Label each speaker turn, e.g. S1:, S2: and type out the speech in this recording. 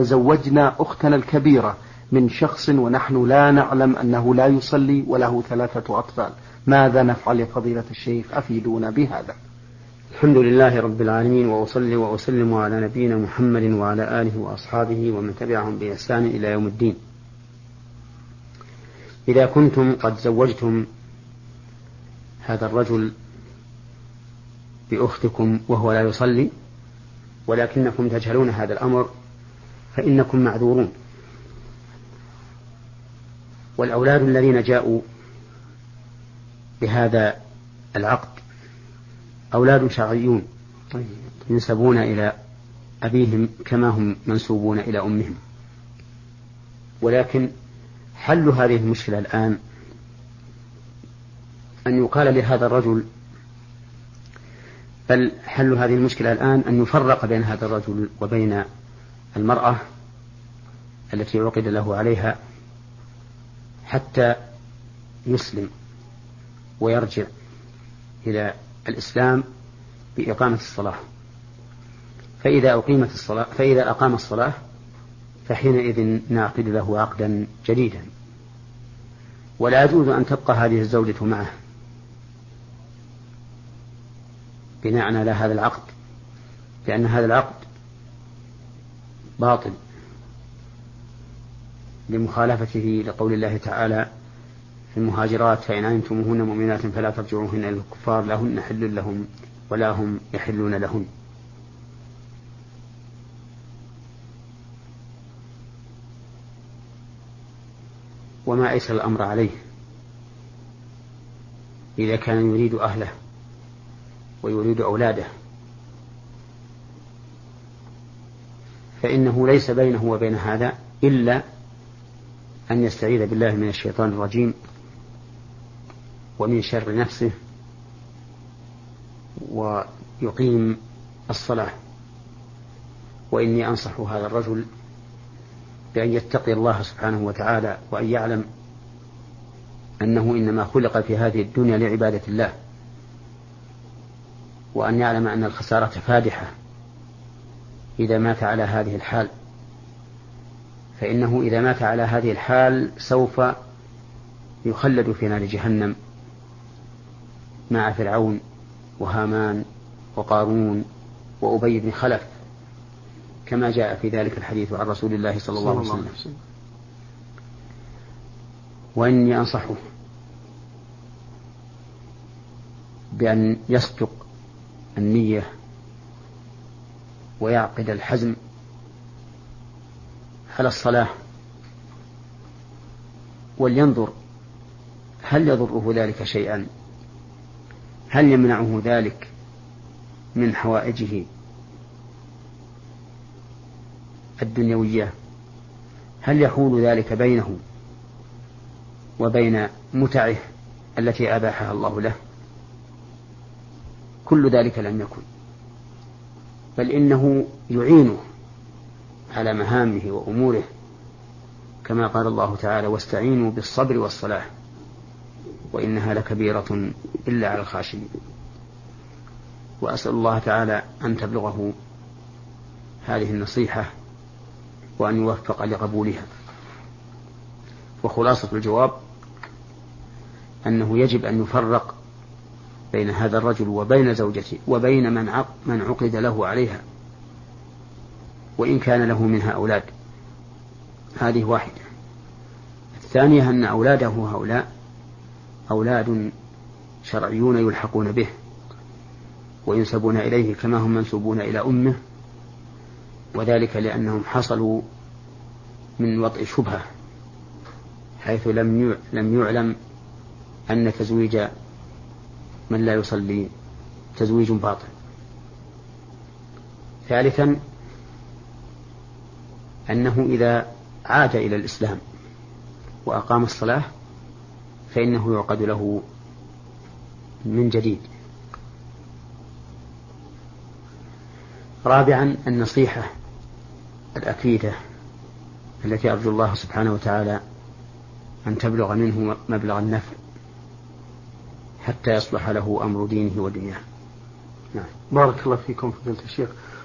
S1: تزوجنا أختنا الكبيرة من شخص ونحن لا نعلم أنه لا يصلي وله 3 أطفال، ماذا نفعل يا فضيلة الشيخ؟ أفيدونا بهذا.
S2: الحمد لله رب العالمين، وأصلي وأسلم على نبينا محمد وعلى آله وأصحابه ومن تبعهم بإحسان إلى يوم الدين. إذا كنتم قد زوجتم هذا الرجل بأختكم وهو لا يصلي ولكنكم تجهلون هذا الأمر فإنكم معذورون. والأولاد الذين جاءوا بهذا العقد أولاد شرعيون ينسبون إلى أبيهم كما هم منسوبون إلى أمهم، ولكن حل هذه المشكلة الآن أن يقال لهذا الرجل، بل حل هذه المشكلة الآن أن يفرق بين هذا الرجل وبين المرأة التي عقد له عليها حتى يسلم ويرجع إلى الإسلام بإقامة الصلاة. فإذا أقام الصلاة فحينئذ نعقد له عقدا جديدا، ولا يجوز أن تبقى هذه الزوجة معه بناء على هذا العقد، لأن هذا العقد باطل لمخالفته لقول الله تعالى في المهاجرات: فإن علمتموهن مؤمنات فلا ترجعوهن إلى الكفار لا هن حل لهم ولا هم يحلون لهن. وما أيسر الأمر عليه إذا كان يريد أهله ويريد أولاده، فإنه ليس بينه وبين هذا إلا أن يستعيذ بالله من الشيطان الرجيم ومن شر نفسه ويقيم الصلاة. وإني أنصح هذا الرجل بأن يتقي الله سبحانه وتعالى، وأن يعلم أنه إنما خلق في هذه الدنيا لعبادة الله، وأن يعلم أن الخسارة فادحة إذا مات على هذه الحال، فإنه إذا مات على هذه الحال سوف يخلد في نار جهنم مع فرعون وهامان وقارون وأبي بن خلف، كما جاء في ذلك الحديث عن رسول الله صلى الله عليه وسلم. وإني أنصحه بأن يصدق النية ويعقد الحزم على الصلاة، ولينظر هل يضره ذلك شيئا، هل يمنعه ذلك من حوائجه الدنيوية، هل يحول ذلك بينه وبين متعه التي أباحها الله له. كل ذلك لم يكن، بل إنه يعينه على مهامه وأموره، كما قال الله تعالى: واستعينوا بالصبر والصلاة وإنها لكبيرة إلا على الخاشعين. وأسأل الله تعالى أن تبلغه هذه النصيحة وأن يوفق لقبولها. وخلاصة الجواب أنه يجب أن يفرق بين هذا الرجل وبين زوجته وبين من عقد له عليها، وإن كان له منها أولاد. هذه واحدة. الثانية أن أولاده هؤلاء أولاد شرعيون يلحقون به وينسبون إليه كما هم منسوبون إلى أمه، وذلك لأنهم حصلوا من وطئ شبهة، حيث لم يعلم أن تزويج من لا يصلي تزويج باطل. ثالثا أنه إذا عاد إلى الإسلام وأقام الصلاة فإنه يعقد له من جديد. رابعا النصيحة الأكيدة التي أرجو الله سبحانه وتعالى أن تبلغ منه مبلغ النفع حتى يصلح له أمر دينه ودنياه.
S1: نعم. بارك الله فيكم فضيلة الشيخ.